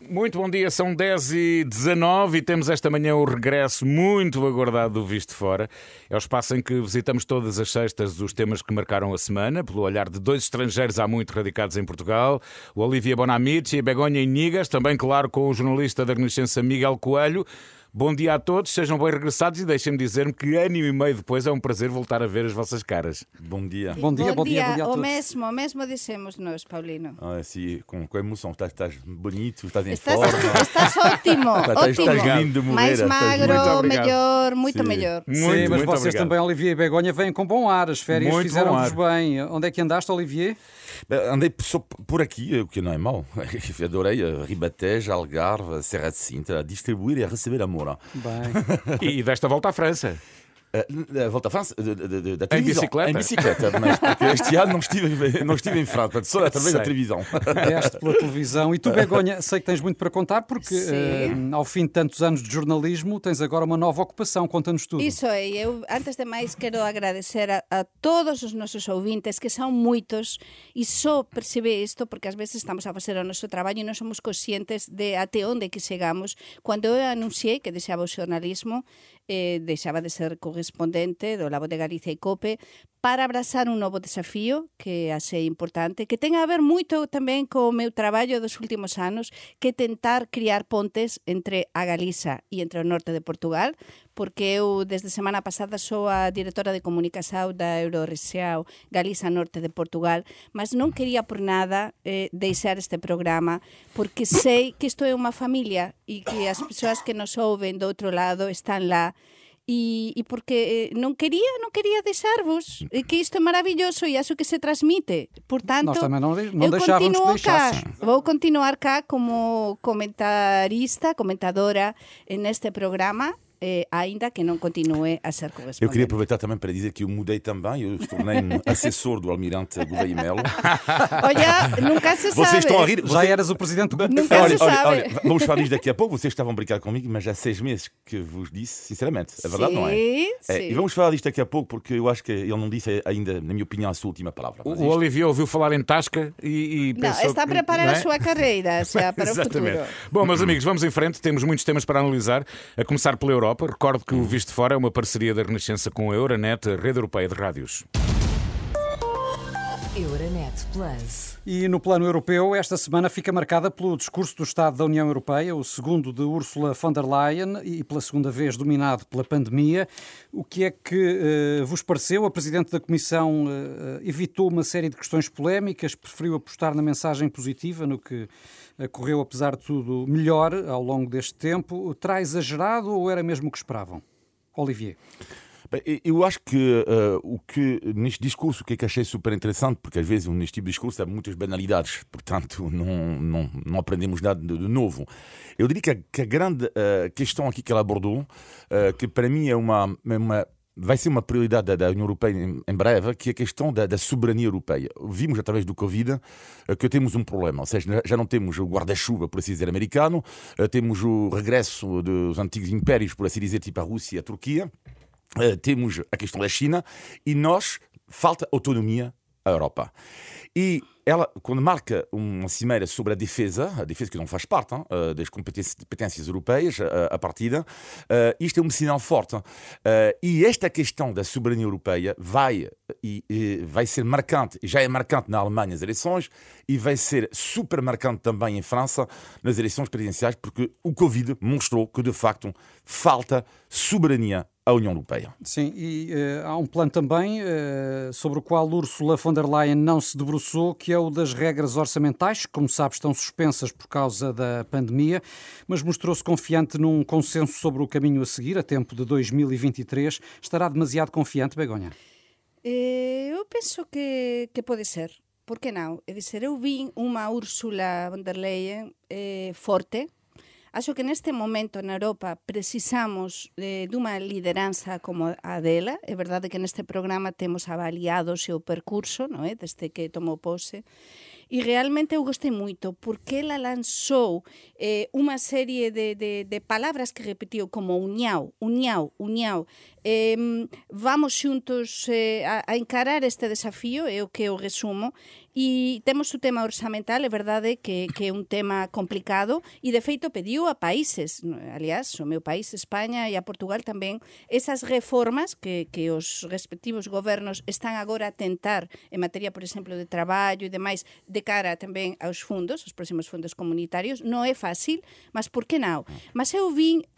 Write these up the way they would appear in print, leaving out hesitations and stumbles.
Muito bom dia, são 10h19 e temos esta manhã o regresso muito aguardado do Visto Fora. É o espaço em que visitamos todas as sextas os temas que marcaram a semana, pelo olhar de dois estrangeiros há muito radicados em Portugal, o Olivier Bonamici e Begonha Inigas, também, claro, com o jornalista da Renascença Miguel Coelho. Bom dia a todos, sejam bem regressados e deixem-me dizer-me que ano e meio depois é um prazer voltar a ver as vossas caras. Bom dia. Bom dia a o todos. mesmo dissemos nós, Paulino. Sim, com emoção, estás bonito, estás em Estás forma. ótimo, Estás lindo de mais morrer. magro, melhor, muito Sim. melhor. Sim, Muito mas vocês obrigado. também, Olivier e Begonha, vêm com bom ar. As férias Muito fizeram-vos bom bem. Onde é que andaste, Olivier? Andei só por aqui, o que não é mau. Adorei Ribatejo, Algarve, Serra de Sintra, a distribuir e a receber amor. Bem. E desta volta à França. Volta à França, da televisão. bicicleta? Em bicicleta, mas porque este ano não estive em França, só através da Sei. televisão. Vieste pela televisão. E tu, Begonha, sei que tens muito para contar, porque ao fim de tantos anos de jornalismo, tens agora uma nova ocupação. Conta-nos tudo. Iso é, eu antes de máis quero agradecer a todos os nosos ouvintes, que son moitos, e só percebe isto porque ás veces estamos a facer o noso traballo e non somos conscientes de até onde que chegamos. Cando eu anunciei que deixaba o xornalismo, deixaba de ser correspondente do La Voz de Galicia e COPE para abrazar un novo desafío que achei importante, que ten a ver moito tamén co meu traballo dos últimos anos, que tentar criar pontes entre a Galiza e entre o norte de Portugal, porque eu desde semana pasada sou a directora de comunicación da Eurorrexiao Galiza Norte de Portugal, mas non quería por nada deixar este programa, porque sei que isto é unha familia e que as persoas que nos ouven do outro lado están lá, e porque non quería deixarvos, que isto é maravilloso e acho que se transmite. Portanto, Nós também não eu deixávamos que continuo cá. deixasses. Vou continuar cá como comentadora neste programa, ainda que não continue a ser correspondente. Eu queria aproveitar também para dizer que eu mudei também, eu tornei-me assessor do Almirante Gouveia Melo. Olha, nunca se sabe. Vocês estão a rir? Já eras o presidente do grupo. Nunca se sabe. Vamos falar disto daqui a pouco. Vocês estavam a brincar comigo, mas já há 6 meses que vos disse, sinceramente. É verdade, não é? Sim. E vamos falar disto daqui a pouco, porque eu acho que ele não disse ainda, na minha opinião, a sua última palavra. Mas O Olivier ouviu falar em Tasca e Não, pensou está a que- preparar não é? a sua carreira, para o Exatamente. futuro. Bom, meus amigos, vamos em frente. Temos muitos temas para analisar, a começar pela Europa. Recordo que o Visto Fora é uma parceria da Renascença com a Euronet, a rede europeia de rádios. Euronet Plus. E no plano europeu, esta semana fica marcada pelo discurso do Estado da União Europeia, o segundo de Ursula von der Leyen e pela segunda vez dominado pela pandemia. O que é que vos pareceu? A Presidente da Comissão evitou uma série de questões polémicas, preferiu apostar na mensagem positiva, no que correu, apesar de tudo, melhor ao longo deste tempo. Terá exagerado ou era mesmo o que esperavam? Olivier. Bem, eu acho que o que neste discurso, o que é que achei super interessante, porque às vezes neste tipo de discurso há muitas banalidades, portanto não aprendemos nada de novo. Eu diria que a grande questão aqui que ela abordou, que para mim vai ser uma prioridade da União Europeia em breve, que é a questão da soberania europeia. Vimos através do Covid que temos um problema, ou seja, já não temos o guarda-chuva, por assim dizer, americano, temos o regresso dos antigos impérios, por assim dizer, tipo a Rússia e a Turquia, temos a questão da China e falta autonomia à Europa. E ela, quando marca uma cimeira sobre a defesa que não faz parte das competências europeias, a partida, isto é um sinal forte. E esta questão da soberania europeia vai ser marcante, já é marcante na Alemanha nas eleições, e vai ser super marcante também em França nas eleições presidenciais, porque o Covid mostrou que, de facto, falta soberania à União Europeia. Sim, e há um plano também sobre o qual Ursula von der Leyen não se debruçou, que é o das regras orçamentais, que, como sabes, estão suspensas por causa da pandemia, mas mostrou-se confiante num consenso sobre o caminho a seguir, a tempo de 2023. Estará demasiado confiante, Begonha? Eu penso que pode ser. Por que não? É dizer, eu vi uma Ursula von der Leyen forte. Acho que neste momento na Europa precisamos dunha lideranza como a dela. É verdade que neste programa temos avaliado o seu percurso, non é? Desde que tomou pose. E realmente eu gostei moito porque ela lanzou unha serie de palabras que repetiu como uniao, vamos xuntos a encarar este desafío, é o que eu resumo, E temos o tema orzamental, é verdade que é un tema complicado e, de feito, pediu a países, aliás, o meu país, España, e a Portugal tamén, esas reformas que os respectivos gobernos están agora a tentar en materia, por exemplo, de traballo e demais, de cara tamén aos fundos, os próximos fundos comunitarios. Non é fácil, mas por que non? Mas eu vin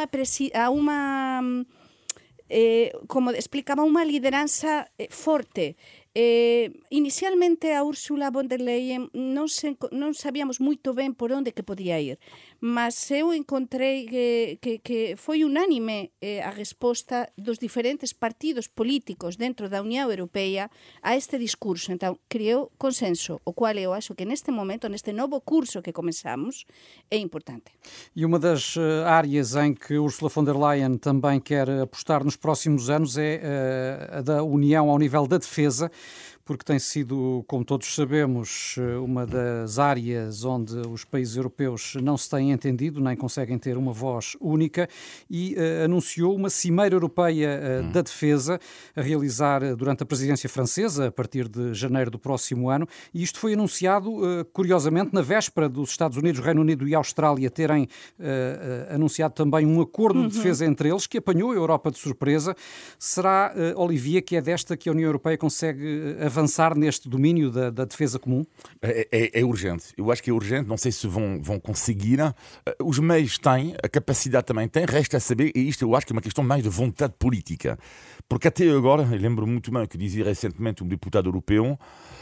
como explicaba, unha lideranza forte. Inicialmente a Úrsula von der Leyen non sabíamos moito ben por onde que podía ir, mas eu encontrei que foi unánime a resposta dos diferentes partidos políticos dentro da Unión Europea a este discurso. Entón, creou consenso, o cual eu acho que neste momento, neste novo curso que comenzamos, é importante. E uma das áreas em que Ursula von der Leyen também quer apostar nos próximos anos é a da União ao nível da defesa, porque tem sido, como todos sabemos, uma das áreas onde os países europeus não se têm entendido, nem conseguem ter uma voz única, e anunciou uma Cimeira Europeia da Defesa a realizar durante a presidência francesa, a partir de janeiro do próximo ano, e isto foi anunciado, curiosamente, na véspera dos Estados Unidos, Reino Unido e Austrália terem anunciado também um acordo de defesa entre eles, que apanhou a Europa de surpresa. Será, Olivia, que é desta que a União Europeia consegue avançar neste domínio da defesa comum? É urgente. Eu acho que é urgente. Não sei se vão conseguir. Os meios têm, a capacidade também tem. Resta a saber, e isto eu acho que é uma questão mais de vontade política. Porque até agora, eu lembro muito bem que dizia recentemente um deputado europeu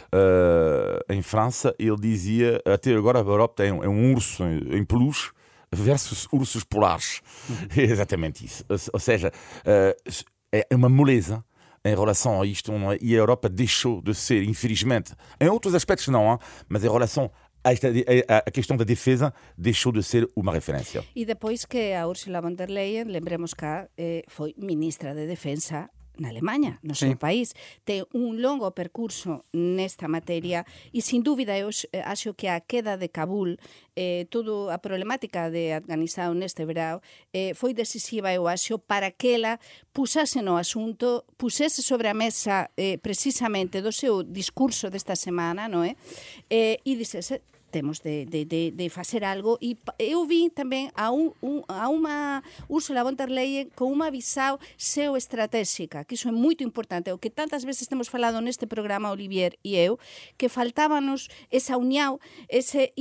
em França, ele dizia, até agora a Europa é um urso em peluche versus ursos polares. É exatamente isso. Ou seja, é uma moleza em relação a isto, e a Europa deixou de ser, infelizmente, em outros aspectos não, mas em relação a questão da defesa deixou de ser uma referência. E depois que a Ursula von der Leyen, lembremos cá, foi ministra de Defensa na Alemanha, no seu país, ten un longo percurso nesta materia e, sin dúbida, eu acho que a queda de Cabul, toda a problemática de Afganistán neste verão, foi decisiva, eu acho, para que ela pusese no asunto, pusese sobre a mesa precisamente do seu discurso desta semana, non é? E dixese, temos de facer algo, e eu vi tamén a unha Ursula von der Leyen con unha visão xeoestratégica, que iso é moito importante, o que tantas veces temos falado neste programa, Olivier e eu, que faltábanos esa unión, ese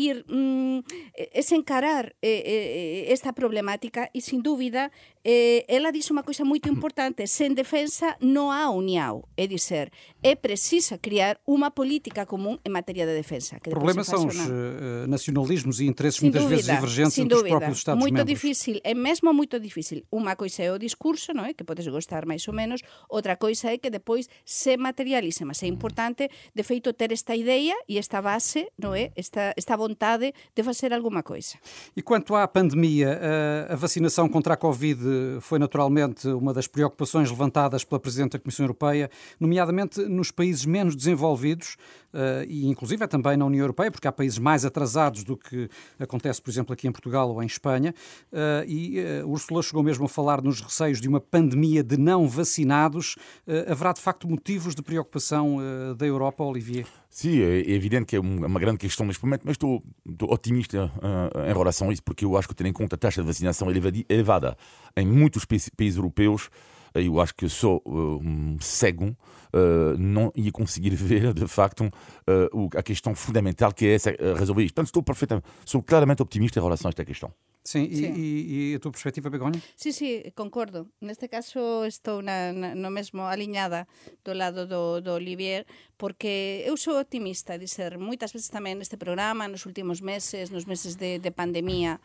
encarar esta problemática, e sin dúbida ela dixo unha coisa moito importante: sen defensa non há unión, é dizer, é precisa criar unha política común en materia de defensa. O problema são os nacionalismos e interesses muitas vezes divergentes entre os próprios Estados-membros. Difícil, é mesmo muito difícil. Uma coisa é o discurso, não é? Que podes gostar mais ou menos, outra coisa é que depois se materializa, mas é importante, de feito, ter esta ideia e esta base, não é? Esta vontade de fazer alguma coisa. E quanto à pandemia, a vacinação contra a Covid foi naturalmente uma das preocupações levantadas pela Presidente da Comissão Europeia, nomeadamente nos países menos desenvolvidos, e inclusive também na União Europeia, porque há países mais atrasados do que acontece, por exemplo, aqui em Portugal ou em Espanha, e Úrsula chegou mesmo a falar nos receios de uma pandemia de não vacinados. Haverá, de facto, motivos de preocupação da Europa, Olivier? Sim, é evidente que é uma grande questão neste momento, mas estou otimista em relação a isso, porque eu acho que, tendo em conta a taxa de vacinação elevada em muitos países europeus, eu acho que só cego não ia conseguir ver, de facto, a questão fundamental que é essa, resolver isto. Portanto, sou claramente optimista em relação a esta questão. Sim, e a tua perspectiva, Begonha? Sí, concordo. Neste caso estou no mesmo aliñada do lado do Olivier, porque eu sou optimista, dizer, moitas veces tamén neste programa, nos últimos meses, nos meses de pandemia,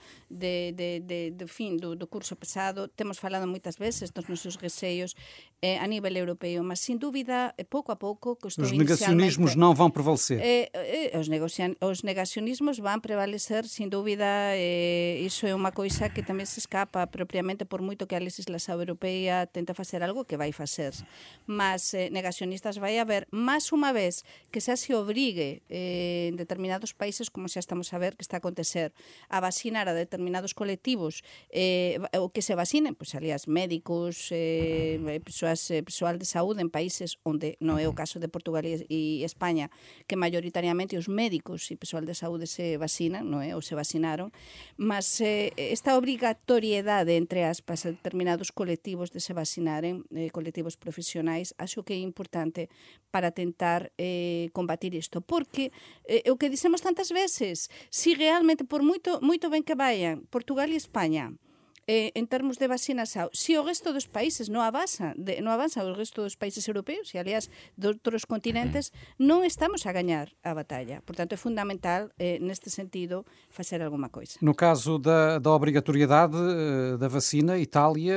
de fin do curso pasado, temos falado moitas veces dos nosos receios a nivel europeo, mas sin dúbida, pouco a pouco, que estou os negacionismos não vão prevalecer. Os negacionismos vão prevalecer, sin dúbida, iso é é unha coisa que tamén se escapa propiamente por moito que a legislación europea tenta facer algo que vai facer. Mas negacionistas vai haber, máis unha vez que xa se obrigue en determinados países, como xa estamos a ver que está a acontecer, a vacinar a determinados colectivos, o que se vacinen, pois aliás, médicos, persoal de saúde en países onde non é o caso de Portugal e España, que maioritariamente os médicos e persoal de saúde se vacinan, non é? Ou se vacinaron, mas esta obrigatoriedade, entre aspas, a determinados colectivos de se vacinaren, colectivos profesionais, acho que é importante para tentar combatir isto, porque o que dicemos tantas veces, si realmente, por moito ben que vayan Portugal e España, en termos de vacinación, se o resto dos países non avanza o resto dos países europeos e, aliás, de outros continentes, non estamos a gañar a batalla. Portanto, é fundamental, neste sentido, facer alguma coisa. No caso da obrigatoriedade da vacina, Itália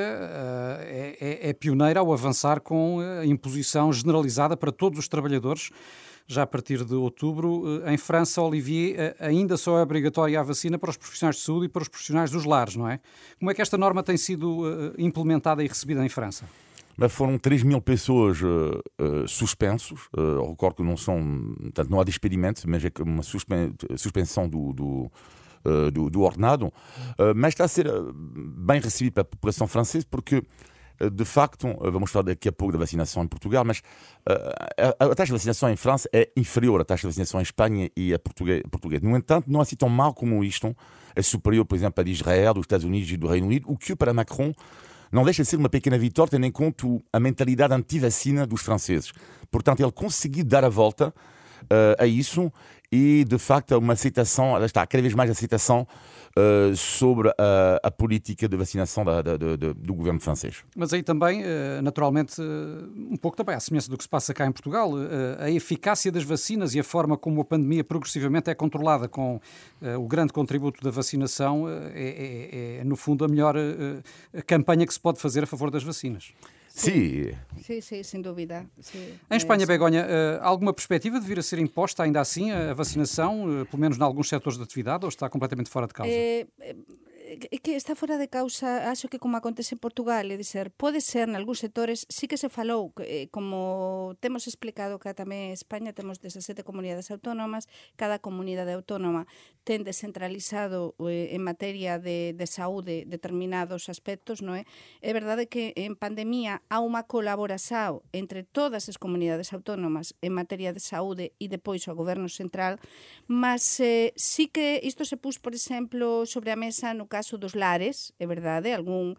é pioneira ao avançar com a imposição generalizada para todos os trabalhadores, já a partir de outubro. Em França, Olivier, ainda só é obrigatória a vacina para os profissionais de saúde e para os profissionais dos lares, não é? Como é que esta norma tem sido implementada e recebida em França? Foram 3.000 pessoas suspensos. Recordo que não são, portanto, não há despedimento, mas é uma suspensão do ordenado. Mas está a ser bem recebido pela população francesa, porque de facto, vamos falar daqui a pouco da vacinação em Portugal, mas a taxa de vacinação em França é inferior à taxa de vacinação em Espanha e a portuguesa. No entanto, não é assim tão mal como isto. É superior, por exemplo, a de Israel, dos Estados Unidos e do Reino Unido, o que para Macron não deixa de ser uma pequena vitória, tendo em conta a mentalidade anti-vacina dos franceses. Portanto, ele conseguiu dar a volta a isso e, de facto, uma aceitação, cada vez mais aceitação sobre a política de vacinação do governo francês. Mas aí também, naturalmente, um pouco também à semelhança do que se passa cá em Portugal, a eficácia das vacinas e a forma como a pandemia progressivamente é controlada com o grande contributo da vacinação é no fundo, a melhor campanha que se pode fazer a favor das vacinas. Sim, sem dúvida. Sí. Em Espanha, Begonha, alguma perspectiva de vir a ser imposta ainda assim a vacinação, pelo menos em alguns setores de atividade, ou está completamente fora de causa? É que está fora de causa, acho que como acontece en Portugal, é dizer, pode ser, nalgúns sectores, sí que se falou, como temos explicado que tamén en España temos 17 comunidades autónomas, cada comunidade autónoma ten descentralizado en materia de saúde determinados aspectos, non é? É verdade que en pandemia há unha colaboración entre todas as comunidades autónomas en materia de saúde e depois o goberno central, mas sí que isto se pus, por exemplo, sobre a mesa no caso dos lares, é verdade, algún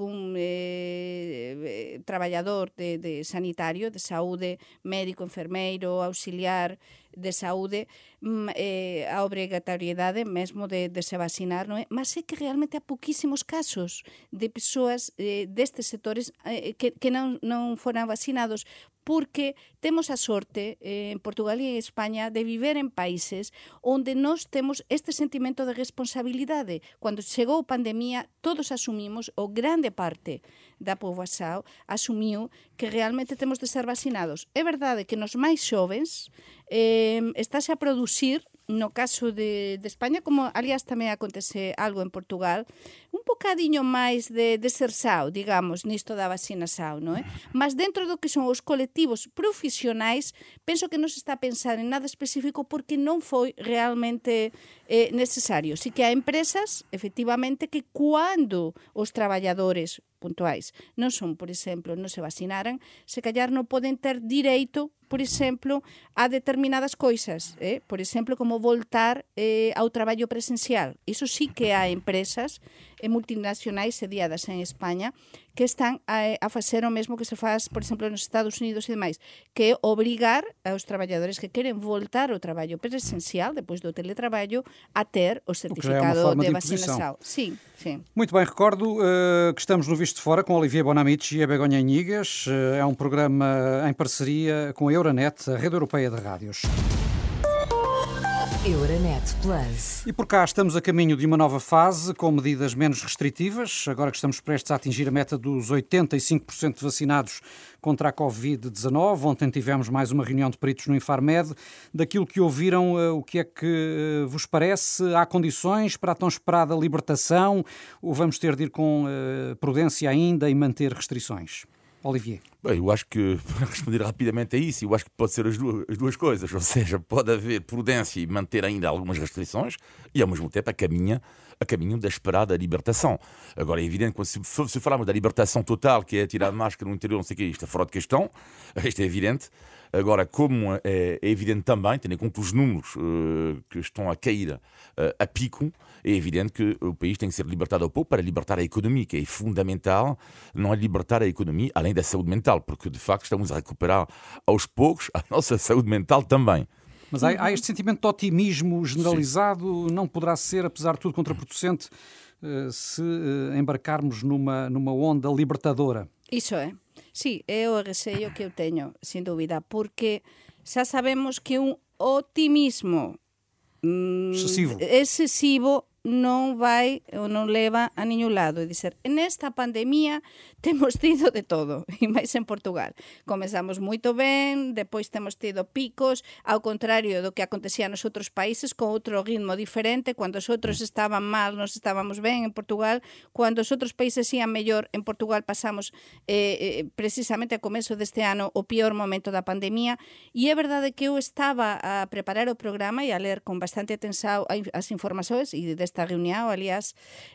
traballador de sanitario, de saúde, médico, enfermeiro, auxiliar de saúde, a obrigatoriedade mesmo de se vacinar, non é? Mas é que realmente há pouquísimos casos de persoas destes sectores que non foran vacinados, porque temos a sorte en Portugal e en España de viver en países onde nós temos este sentimento de responsabilidade. Cando chegou a pandemia, todos asumimos, ou grande parte da poboación asumiu que realmente temos de ser vacinados. É verdade que nos máis xovens estáse a producir, no caso de España, como aliás tamén acontece algo en Portugal, un bocadiño máis de deserção, digamos, nisto da vacinação, non é? Mas dentro do que son os colectivos profesionais, penso que non se está a pensar en nada específico porque non foi realmente necesario. Si que há empresas, efectivamente, que cuando os traballadores puntuais non son, por exemplo, non se vacinaran, se callar non poden ter direito, por exemplo, a determinadas coisas, por exemplo, como voltar ao traballo presencial. Iso sí que há empresas multinacionais sediadas en España que están a facer o mesmo que se faz, por exemplo, nos Estados Unidos e demais, que é obrigar aos traballadores que queren voltar ao traballo presencial, depois do teletraballo, a ter o certificado de vacinação. Sim. Muito bem, recordo que estamos no Visto de Fora com Olivier Bonamici e a Begonha Inigas. É um programa em parceria com a Euronet, a Rede Europeia de Rádios. Euronet Plus. E por cá estamos a caminho de uma nova fase, com medidas menos restritivas, agora que estamos prestes a atingir a meta dos 85% vacinados contra a Covid-19. Ontem tivemos mais uma reunião de peritos no Infarmed. Daquilo que ouviram, o que é que vos parece? Há condições para a tão esperada libertação ou vamos ter de ir com prudência ainda e manter restrições? Olivier. Bem, eu acho que, para responder rapidamente a isso, eu acho que pode ser as duas coisas. Ou seja, pode haver prudência e manter ainda algumas restrições e, ao mesmo tempo, a caminho da esperada libertação. Agora, é evidente que se falarmos da libertação total, que é tirar a máscara no interior, não sei o que, isto é fora de questão, isto é evidente. Agora, como é evidente também, tendo em conta os números que estão a cair a pico, é evidente que o país tem que ser libertado ao pouco para libertar a economia, que é fundamental, não é libertar a economia além da saúde mental, porque de facto estamos a recuperar aos poucos a nossa saúde mental também. Mas há este sentimento de otimismo generalizado, não poderá ser, apesar de tudo, contraproducente se embarcarmos numa onda libertadora? Iso é. Sí, é o receio que eu teño, sin dúbida, porque xa sabemos que un optimismo excesivo non vai ou non leva a niño lado. É dizer, nesta pandemia temos tido de todo, e máis en Portugal. Comezamos moito ben, depois temos tido picos, ao contrario do que acontecía nos outros países, con outro ritmo diferente. Cando os outros estaban mal, nos estábamos ben en Portugal. Cando os outros países ian mellor, en Portugal pasamos precisamente a comezo deste ano o pior momento da pandemia. E é verdade que eu estaba a preparar o programa e a ler con bastante atención as informações e desta reunião, aliás,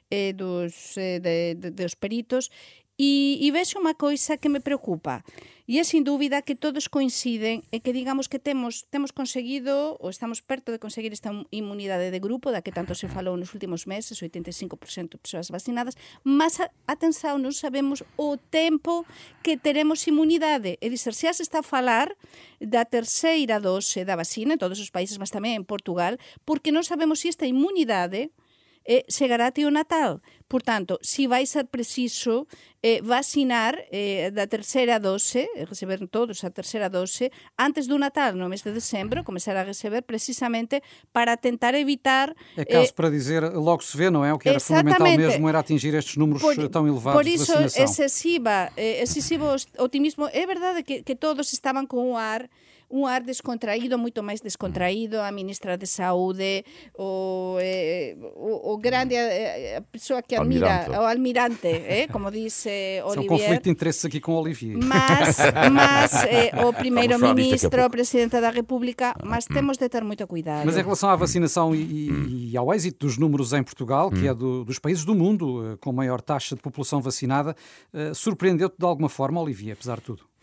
dos peritos, e vexo unha coisa que me preocupa, e é sin dúbida que todos coinciden en que digamos que temos conseguido, ou estamos perto de conseguir esta inmunidade de grupo, da que tanto se falou nos últimos meses, 85% de persoas vacinadas, mas atenção, non sabemos o tempo que teremos inmunidade. É dizer, xa se está a falar da terceira dose da vacina en todos os países, mas tamén en Portugal, porque non sabemos se esta inmunidade chegará até o Natal. Portanto, se vai ser preciso vacinar da terceira dose, receber todos a terceira dose, antes do Natal, no mês de dezembro, começar a receber precisamente para tentar evitar... É caso para dizer, logo se vê, não é? O que era fundamental mesmo era atingir estes números tão elevados de vacinação. Por isso, excessivo otimismo. É verdade que todos estavam com um ar descontraído, muito mais descontraído. A ministra de Saúde, o grande, a pessoa que admira, o almirante, como disse Olivier. É um conflito de interesses aqui com o Olivier. Mas o primeiro-ministro, o presidente da República, mas temos de ter muito cuidado. Mas em relação à vacinação e ao êxito dos números em Portugal, que é dos países do mundo com maior taxa de população vacinada, surpreendeu-te de alguma forma, Olivier, apesar de tudo?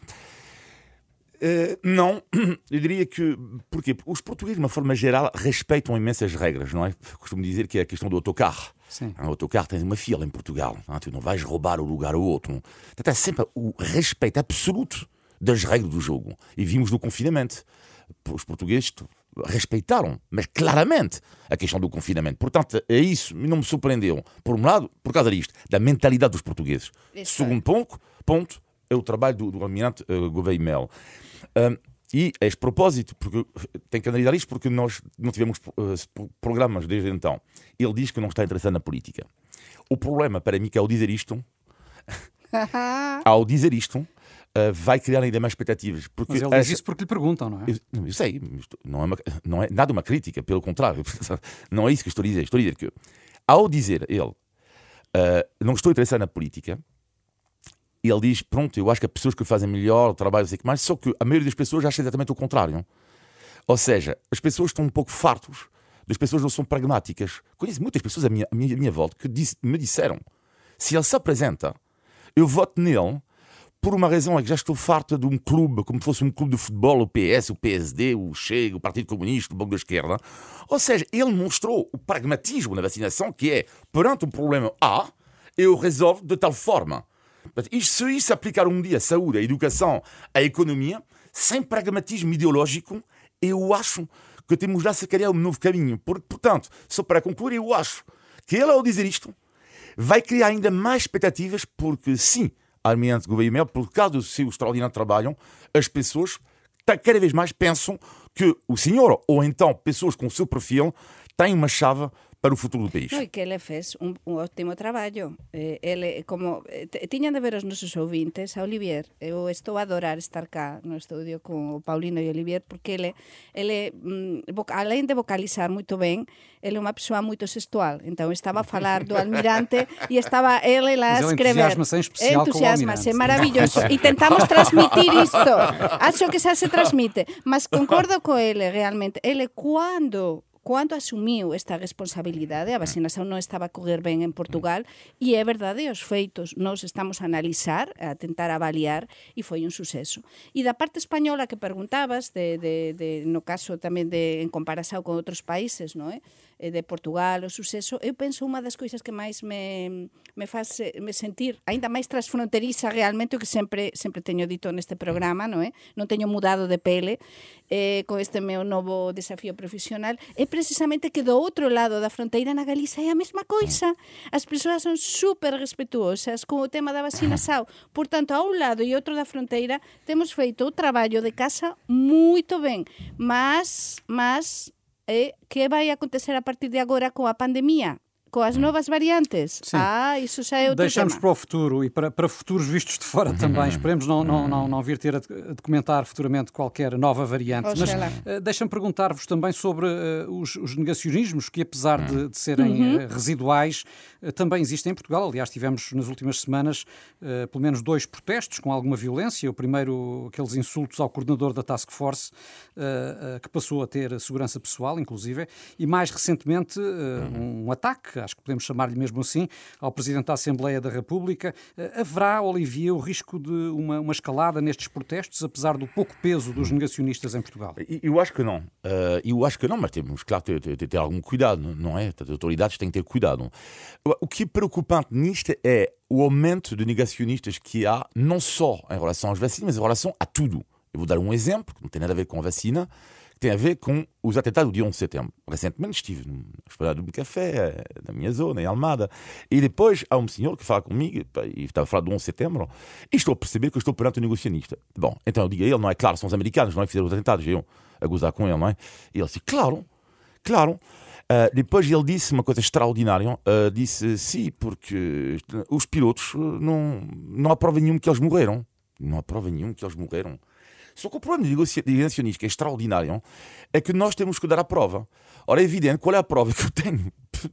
Não, eu diria que... Porquê? Porque os portugueses, de uma forma geral, respeitam imensas regras, não é? Costumo dizer que é a questão do autocarro. Sim. O autocarro tem uma fila em Portugal, não é? Tu não vais roubar o lugar ao outro. Portanto, é sempre o respeito absoluto das regras do jogo. E vimos no confinamento. Os portugueses respeitaram, mas claramente, a questão do confinamento. Portanto, é isso, não me surpreendeu. Por um lado, por causa disto, da mentalidade dos portugueses. Segundo ponto, é o trabalho do almirante Gouveia Mel. E a este propósito, porque tem que analisar isto, porque nós não tivemos programas desde então. Ele diz que não está interessado na política. O problema para mim é que ao dizer isto, vai criar ainda mais expectativas. Porque mas ele diz isso porque lhe perguntam, não é? Eu sei, não é nada uma crítica, pelo contrário. Não é isso que estou a dizer. Estou a dizer que, ao dizer ele, não estou interessado na política, ele diz, pronto, eu acho que há pessoas que fazem melhor o trabalho, sei que mais, só que a maioria das pessoas acha exatamente o contrário. Ou seja, as pessoas estão um pouco fartos, as pessoas não são pragmáticas. Conheço muitas pessoas à minha volta que me disseram, se ele se apresenta, eu voto nele, por uma razão é que já estou farto de um clube, como se fosse um clube de futebol, o PS, o PSD, o Chega, o Partido Comunista, o Bloco da Esquerda. Ou seja, ele mostrou o pragmatismo na vacinação, que é, perante um problema A, eu resolvo de tal forma. Se isso aplicar um dia à saúde, à educação, à economia, sem pragmatismo ideológico, eu acho que temos lá se criar um novo caminho. Portanto, só para concluir, eu acho que ele, ao dizer isto, vai criar ainda mais expectativas, porque sim, almirante Gouveia Mel, por causa do seu extraordinário trabalho, as pessoas cada vez mais pensam que o senhor, ou então pessoas com o seu perfil, têm uma chave para o futuro do país. No, e que ele fez un ótimo traballo. Ele, como tiñan de ver os nosos ouvintes, a Olivier, eu estou a adorar estar cá no estudio con o Paulino e Olivier, porque ele além de vocalizar moito ben, ele é unha persoa moito sexual. Então estaba a falar do almirante e estaba ele lá a escrever. Entusiasma-se em especial com o almirante. É maravilloso. E tentamos transmitir isto. Acho que xa se transmite. Mas concordo co ele, realmente. Ele, Cando asumiu esta responsabilidade, a vacinación non estaba a correr ben en Portugal, e é verdade, os feitos nós estamos a analizar, a tentar avaliar, e foi un suceso. E da parte española que preguntabas, no caso tamén en comparación con outros países, non é? De Portugal, o suceso, eu penso unha das coisas que máis me faz me sentir aínda máis transfronteriza realmente, o que sempre teño dito neste programa, non é? Non teño mudado de pele con este meu novo desafío profesional, é precisamente que do outro lado da fronteira na Galiza é a mesma coisa. As persoas son super respetuosas con o tema da vacinación. Por tanto, a un lado e outro da fronteira temos feito o traballo de casa moito ben, mas que vai acontecer a partir de agora com a pandemia? Com as novas variantes? Sim. Isso já é outro Deixamos tema. para o futuro e para futuros vistos de fora também. Esperemos não vir ter a documentar futuramente qualquer nova variante. Mas deixa-me perguntar-vos também sobre os negacionismos que, apesar de serem residuais, também existem em Portugal. Aliás, tivemos nas últimas semanas pelo menos 2 protestos com alguma violência. O primeiro, aqueles insultos ao coordenador da Task Force, que passou a ter segurança pessoal, inclusive, e mais recentemente um ataque, acho que podemos chamar-lhe mesmo assim, ao Presidente da Assembleia da República. Haverá, Olivier, o risco de uma escalada nestes protestos, apesar do pouco peso dos negacionistas em Portugal? Eu acho que não. Mas temos, claro, ter algum cuidado, não é? As autoridades têm que ter cuidado. O que é preocupante nisto é o aumento de negacionistas que há, não só em relação às vacinas, mas em relação a tudo. Eu vou dar um exemplo, que não tem nada a ver com a vacina, tem a ver com os atentados do dia 11 de setembro. Recentemente estive na esplanada de um café, na minha zona, em Almada, e depois há um senhor que fala comigo, e estava a falar do 11 de setembro, e estou a perceber que eu estou perante um negacionista. Bom, então eu digo a ele, não é claro, são os americanos, não é que fizeram os atentados, eu a gozar com ele, não é? E ele disse, claro. Depois ele disse uma coisa extraordinária, disse, sim, porque os pilotos não há prova nenhuma que eles morreram. Não há prova nenhuma que eles morreram. Só que o problema de negacionismo, que é extraordinário, é que nós temos que dar a prova. Ora, é evidente, qual é a prova que eu tenho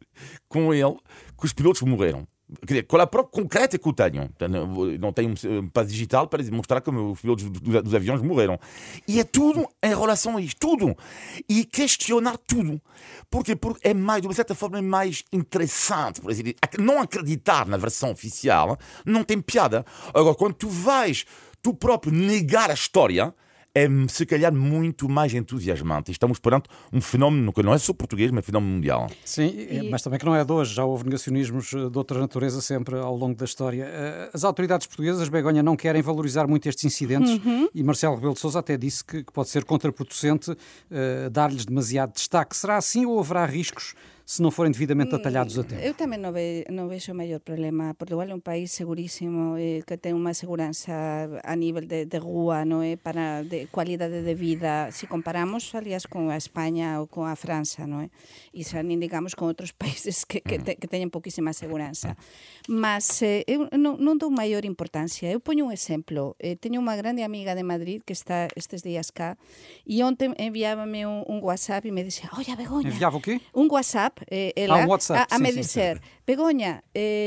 com ele que os pilotos morreram? Quer dizer, qual é a prova concreta que eu tenho? Não tenho um passo digital para mostrar que os pilotos dos aviões morreram. E é tudo em relação a isto, tudo. E questionar tudo. Porquê? Porque é mais, de uma certa forma, é mais interessante. Por exemplo, não acreditar na versão oficial não tem piada. Agora, quando tu vais tu próprio negar a história, é se calhar muito mais entusiasmante. Estamos perante um fenómeno que não é só português, mas é um fenómeno mundial. Sim, mas também que não é de hoje. Já houve negacionismos de outra natureza sempre ao longo da história. As autoridades portuguesas, Begonha, não querem valorizar muito estes incidentes e Marcelo Rebelo de Sousa até disse que pode ser contraproducente dar-lhes demasiado destaque. Será assim ou haverá riscos se não forem devidamente atalhados a tempo? Eu também não vejo o maior problema. Portugal é um país seguríssimo, que tem uma segurança a nível de rua, não é? De qualidade de vida, se comparamos, aliás, com a Espanha ou com a França, não é? E já nem digamos com outros países que tenham pouquíssima segurança. Mas eu não dou maior importância. Eu ponho um exemplo. Tenho uma grande amiga de Madrid que está estes dias cá e ontem enviava-me um WhatsApp e me dizia, olha, Begonha... Enviava o quê? Um WhatsApp. Ela WhatsApp, a me sim, dizer, Begonha,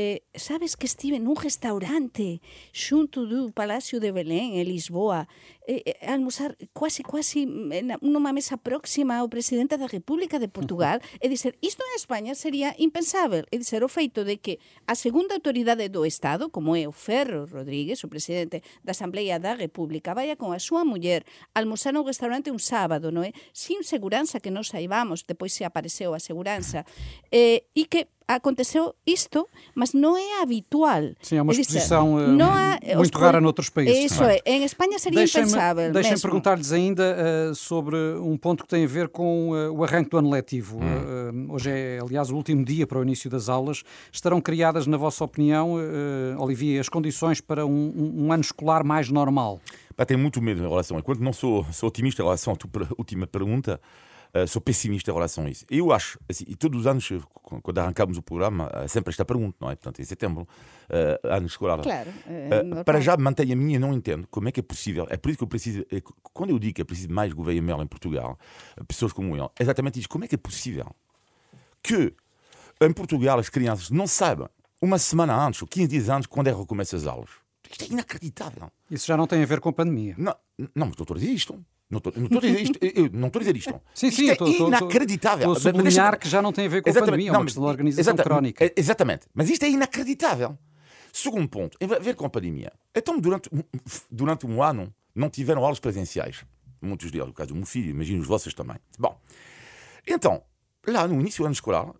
sabes que estive num restaurante xunto do Palácio de Belém, en Lisboa, a almoçar quase numa mesa próxima ao Presidente da República de Portugal, e dizer, isto en España sería impensável, e dizer, o feito de que a segunda autoridade do Estado, como é o Ferro Rodríguez, o Presidente da Asamblea da República, vaya con a súa muller almoçar no restaurante un sábado, non é? Sin seguranza que nos saibamos, depois se apareceu a seguranza, e que aconteceu isto, mas não é habitual. Sim, é uma exposição muito rara noutros países. Isso é. Em Espanha seria impensável. Deixem-me perguntar-lhes ainda sobre um ponto que tem a ver com o arranque do ano letivo. Hoje é, aliás, o último dia para o início das aulas. Estarão criadas, na vossa opinião, Olivier, as condições para um ano escolar mais normal? tenho muito medo em relação a... Enquanto não sou otimista em relação à tua última pergunta, sou pessimista em relação a isso. Eu acho, assim, e todos os anos, quando arrancamos o programa, sempre esta pergunta, não é? Portanto, em setembro, ano escolar. Claro. Para já mantenho a minha, não entendo como é que é possível. É por isso que eu preciso, quando eu digo que é preciso mais governo em Portugal, pessoas como eu, exatamente isso. Como é que é possível que em Portugal as crianças não saibam uma semana antes ou 15 dias antes quando é que recomeçam as aulas? Isto é inacreditável. Isso já não tem a ver com a pandemia. Não, mas estou a dizer isto. Não estou a dizer isto. Eu não estou a dizer isto. Sim, Isto sim, é inacreditável. Estou a sublinhar que já não tem a ver com a pandemia, é uma questão de organização crónica. Exatamente. Mas isto é inacreditável. Segundo ponto, tem a ver com a pandemia. Então, durante um ano, não tiveram aulas presenciais. Muitos deles, no caso do meu filho, imagino os vossos também. Bom, então, lá no início do ano escolar,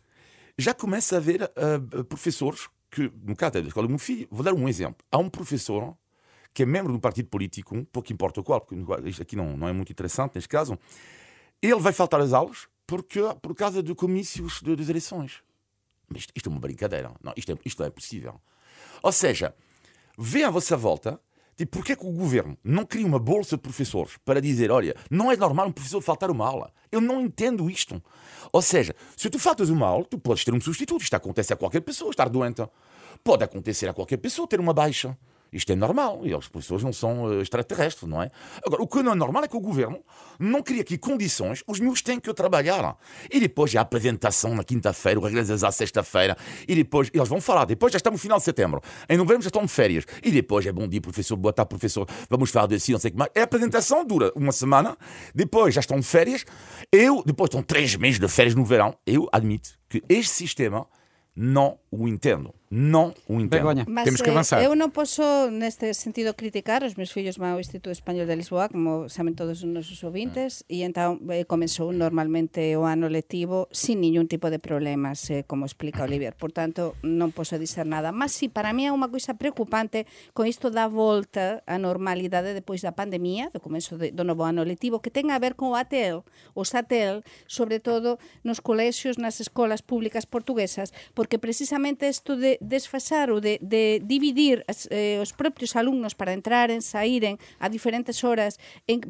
já começa a haver professores que, no caso da escola do meu filho, vou dar um exemplo. Há um professor que é membro de um partido político, pouco importa qual, porque isto aqui não é muito interessante neste caso, ele vai faltar às aulas por causa de comícios das eleições. Mas isto é uma brincadeira. Não, isto não é possível. Ou seja, vê à vossa volta, tipo, porque é que o governo não cria uma bolsa de professores para dizer, olha, não é normal um professor faltar uma aula. Eu não entendo isto. Ou seja, se tu faltas uma aula, tu podes ter um substituto. Isto acontece a qualquer pessoa, estar doente. Pode acontecer a qualquer pessoa ter uma baixa. Isto é normal, e os professores não são extraterrestres, não é? Agora, o que não é normal é que o governo não cria aqui condições, os meus têm que trabalhar. E depois há a apresentação na quinta-feira, o regras à sexta-feira, e depois eles vão falar, depois já estamos no final de setembro, em novembro já estão de férias, e depois é bom dia, professor, boa tarde, professor, vamos falar de si, não sei o que mais. A apresentação dura uma semana, depois já estão de férias, depois estão 3 meses de férias no verão, eu admito que este sistema não o entendo. Não o entendo. Begoña. Mas, Temos que avançar. Eu non posso neste sentido criticar. Os meus fillos van ao Instituto Español de Lisboa, como saben todos os nosos ouvintes, e entón comenzou normalmente o ano lectivo sin ningún tipo de problemas, como explica Olivier. Por tanto, non posso dizer nada. Mas si, para mí é unha coisa preocupante con isto da volta á normalidade depois da pandemia, do começo do novo ano lectivo, que ten a ver con o ATEL, o SATEL, sobre todo nos colexios, nas escolas públicas portuguesas, porque precisamente isto de desfasar ou de dividir os propios alumnos para entraren, saíren a diferentes horas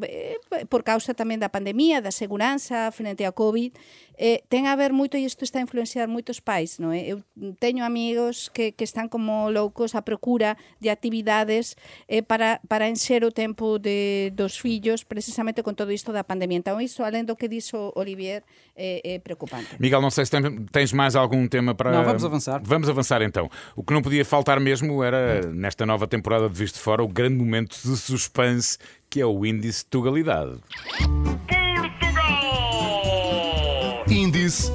por causa tamén da pandemia, da seguranza frente a COVID, ten a ver moito, e isto está a influenciar moitos pais, non é? Eu teño amigos que están como loucos a procura de actividades para enxer o tempo dos fillos precisamente con todo isto da pandemia. Então isto, alén do que dixo Olivier, é preocupante. Miguel, não sei se tens mais algum tema para... Não, vamos avançar. Vamos avançar então. O que não podia faltar mesmo era, nesta nova temporada de Visto de Fora, o grande momento de suspense que é o índice de Tugalidade. Índice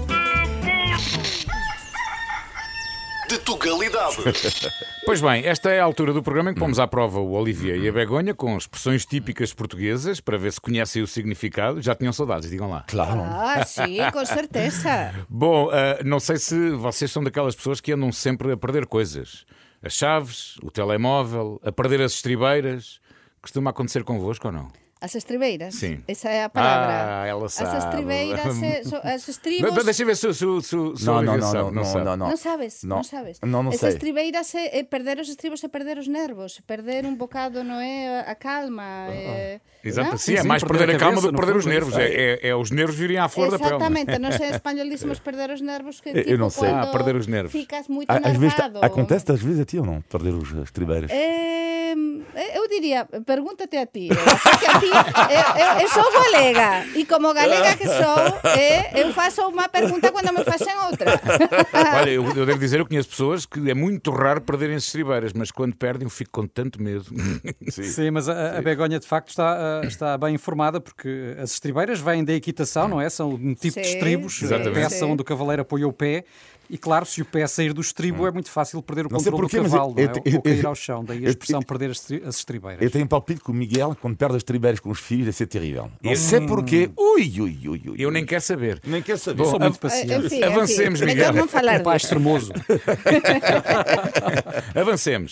de Tugalidade. Pois bem, esta é a altura do programa em que pomos à prova o Olivier e a Begoña com expressões típicas portuguesas para ver se conhecem o significado. Já tinham saudades, digam lá. Claro. Sim, com certeza. Bom, não sei se vocês são daquelas pessoas que andam sempre a perder coisas. As chaves, o telemóvel, a perder as estribeiras. Costuma acontecer convosco ou não? As estribeiras? Sim. Essa é a palavra. Ela sabe. As estribeiras, as estribos... Deixa eu ver se Não sabe. Non sabes? Non sabes? non As sei. estribeiras é perder os estribos e perder os nervos, perder un bocado, non é? A calma. Exato, non? sim, é Sim, mais perder perder a a calma cabeça, do que no perder os fundo, nervos. É os nervos virem à flor da pele. Exatamente, nós em espanhol dizemos perder os nervos, que Eu tipo não sei. quando perder os nervos. ficas muito Às vezes enervado. acontece às vezes a ti ou não? Perder as tribeiras. Eu diría, pregúntate a ti. Que a ti eu sou galega, e como galega que sou, eu faço uma pergunta quando me fazem outra. Olha, eu devo dizer, eu conheço pessoas que é muito raro perderem as estribeiras, mas quando perdem eu fico com tanto medo. Sim, mas a Begoña de facto está bem informada, porque as estribeiras vêm da equitação, não é? São um tipo de Sim, estribos, a exatamente. peça onde o cavaleiro apoia o pé. E claro, se o pé sair do estribo é muito fácil perder o Não sei controle porquê, do mas cavalo, não é? eu- Ou cair ao chão. Daí a expressão perder as estribeiras. Eu tenho um palpite que o Miguel, quando perde as tribeiras com os filhos, deve ser terrível. Não sei porquê. Ui. Eu nem quero saber. Nem quero saber. Sou muito Enfim, paciente. Avancemos, enfim, Miguel. melhor não falar Pai disso. extremoso. Avancemos.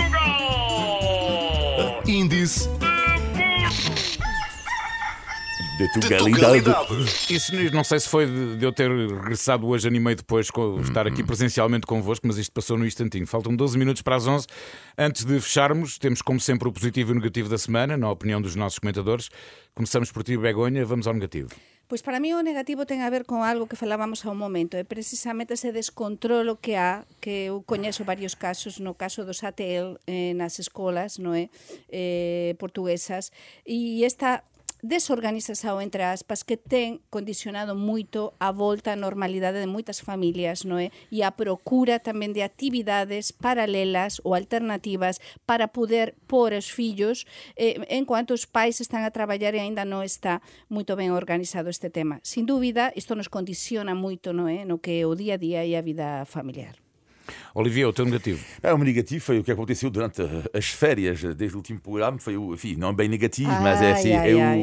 Índice De De Tugalidade. Isso não sei se foi de eu ter regressado hoje, animei depois estar aqui presencialmente convosco, mas isto passou no instantinho. Faltam 12 minutos para as 11. Antes de fecharmos, temos como sempre o positivo e o negativo da semana, na opinião dos nossos comentadores. Começamos por ti, Begonha, vamos ao negativo. Pois para mí o negativo ten a ver con algo que falábamos ao momento, é precisamente ese descontrolo que há, que eu coñezo varios casos, no caso dos ATL nas escolas, non é? Portuguesas, e esta desorganización, entre aspas, que ten condicionado moito a volta á normalidade de moitas familias, non é? E a procura tamén de actividades paralelas ou alternativas para poder pôr os fillos enquanto os pais están a traballar e ainda non está moito ben organizado este tema. Sin dúbida, isto nos condiciona moito, non é? No que é o día a día e a vida familiar. Olivier, o teu negativo? O meu negativo foi o que aconteceu durante as férias, desde o último programa. Foi, enfim, não bem negativo, mas é assim,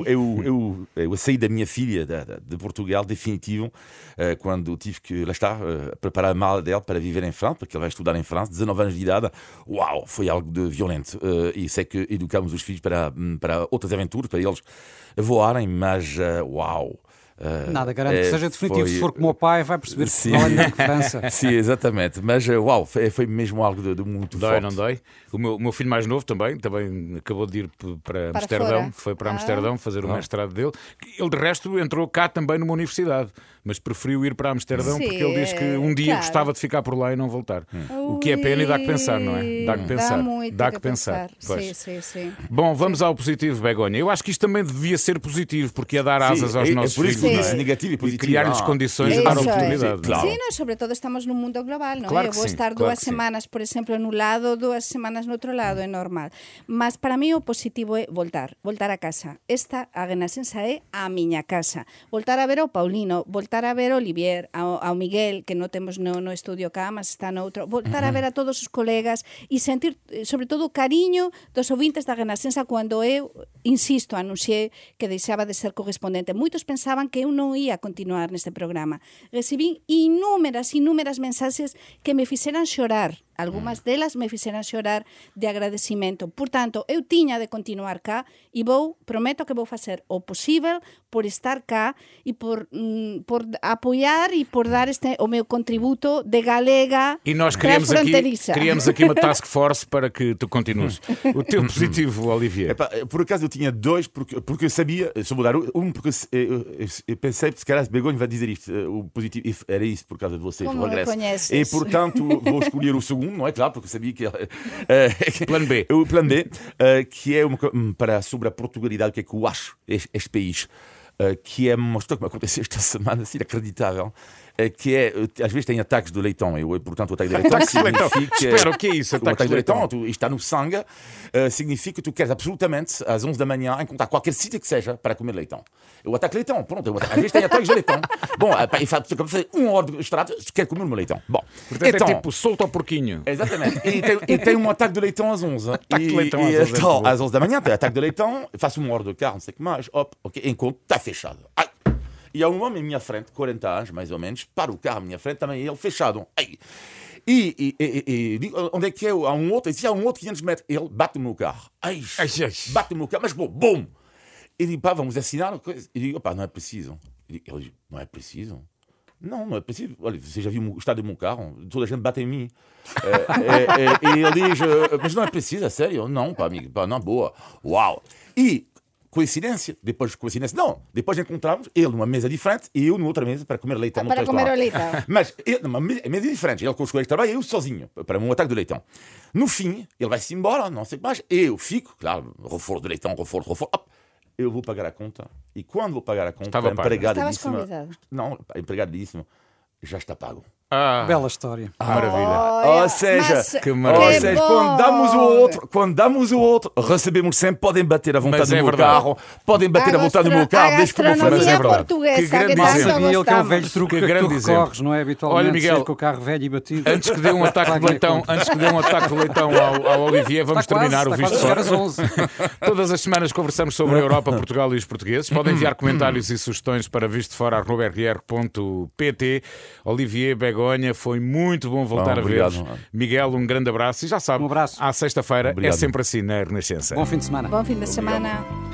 eu saí da minha filha de Portugal, definitivo, quando tive que, lá está, preparar a mala dela para viver em França, porque ela vai estudar em França, 19 anos de idade. Uau, foi algo de violento. E sei que educamos os filhos para outras aventuras, para eles voarem, mas uau. Nada garante que seja definitivo. Se for como o pai, vai perceber que não é diferença. Sim, exatamente. Mas uau, foi mesmo algo de muito dói, forte. Não dói? O meu filho mais novo também acabou de ir para Amsterdão. fora. Foi para Amsterdão fazer o mestrado dele. Ele, de resto, entrou cá também numa universidade, mas preferiu ir para Amsterdão Sim, porque ele diz que um dia claro. gostava de ficar por lá e não voltar. O que é pena e dá que pensar, não é? Dá que pensar. Dá muito Dá que que pensar. Pois. Sim. Bom, vamos ao positivo, Begonha. Eu acho que isto também devia ser positivo, porque é dar asas aos nossos por isso filhos, que não disse é? negativo e E positivo. criar-lhes condições de Eso dar é. oportunidade. Claro. Sí, no, sobre todo estamos nun mundo global, non? Claro Eu que vou sim, estar claro 2 que sim. semanas, por exemplo, en un lado, 2 semanas no outro lado, é normal. Mas para mí o positivo é voltar a casa. Esta, a Renascença, é a miña casa. Voltar a ver ao Paulino, voltar a ver ao Olivier, ao Miguel, que non temos no estudio cá, mas está no outro. Voltar a ver a todos os colegas e sentir, sobre todo, o cariño dos ouvintes da Renascença cando eu, insisto, anunciei que deixaba de ser correspondente. Moitos pensaban que eu non ia continuar neste programa. Recibín inúmeras mensaxes que me fixeran xorar. Algúmas delas me fixeran xorar de agradecimento. Por tanto, eu tiña de continuar cá e prometo que vou facer o posible por estar cá e por apoiar e por dar o meu contributo de galega E nós criamos transfronteiriça. aqui uma task force para que tu continues. O teu positivo, Olivier. Epá, por acaso eu tinha dois, porque eu sabia, só vou dar porque eu pensei, se calhar Begonha vai dizer isto, o positivo, e era isso por causa de vocês, Como o regresso. me conheces? E portanto vou escolher o segundo, não é claro, porque eu sabia que Plano B. O plano B, que é sobre a Portugalidade, o que é que eu acho este país, que é uma história que me aconteceu esta semana, assim, inacreditável. Que é, às vezes tem ataques do leitão, portanto o ataque do leitão significa... Espera, o que é isso? O ataque do leitão, está no sangue, significa que tu queres absolutamente, às 11 da manhã, encontrar qualquer sítio que seja para comer leitão. O ataque de leitão, pronto, às vezes tem ataques de leitão. Bom, e faz uma hora de estrada, quer comer um leitão. Bom, Portanto, então, é tipo, solta o porquinho. exatamente. E tem um ataque de leitão às 11. Ataque de leitão às 11 então, às 11 da manhã, tem ataque de leitão, faço uma hora de carne, não sei o que mais, encontro, está fechado. Ai. E há um homem à minha frente, 40 anos mais ou menos, para o carro à minha frente, também ele fechado. Ai. E digo, onde é que é? Há um outro, e se há um outro 500 metros, ele bate no meu carro. Ai, bate no meu carro, mas bom. E digo, pá, vamos assinar. E digo, pá, não é preciso. Ele diz, não é preciso? Não é preciso. Olha, você já viu o estado do meu carro? Toda a gente bate em mim. E ele diz, mas não é preciso, é sério? Não, pá, amigo, pá, não, boa. Uau. E coincidência, depois encontramos ele numa mesa diferente e eu numa outra mesa para comer leitão. Para comer o leitão. Mas numa mesa diferente, ele com os colegas de trabalho e eu sozinho, para um ataque do leitão. No fim, ele vai-se embora, não sei o que mais, eu fico, claro, reforço do leitão, reforço, eu vou pagar a conta. E quando vou pagar a conta, Estava a empregada Estavas disse-me... convidado. Não, a empregada disse-me, já está pago. Bela história. Maravilha. Ou seja, mas que maravilha. bom. quando damos o outro, recebemos sempre, podem bater à vontade Mas no é meu verdade. carro, podem bater à vontade no meu carro, desde que eu vou Mas é gastronomia verdade. portuguesa, Que grande que exemplo. tanto Sabia ele que é o gostamos. velho truque Que que grande tu exemplo. recorres, não é? Habitualmente, Olha, Miguel, sair com o carro velho e batido. Antes que dê um ataque de leitão, ao Olivier, vamos Está quase, terminar o está Visto quase a chegar Fora. às 11. Todas as semanas conversamos sobre a Europa, Portugal e os portugueses. Podem enviar comentários e sugestões para vistofora@rr.pt. Olivier, Begonha, foi muito bom voltar a obrigado. ver-vos. Miguel, um grande abraço. E já sabe, Um abraço. à sexta-feira é Obrigado. sempre assim na Renascença. Bom fim de semana. Bom fim de semana.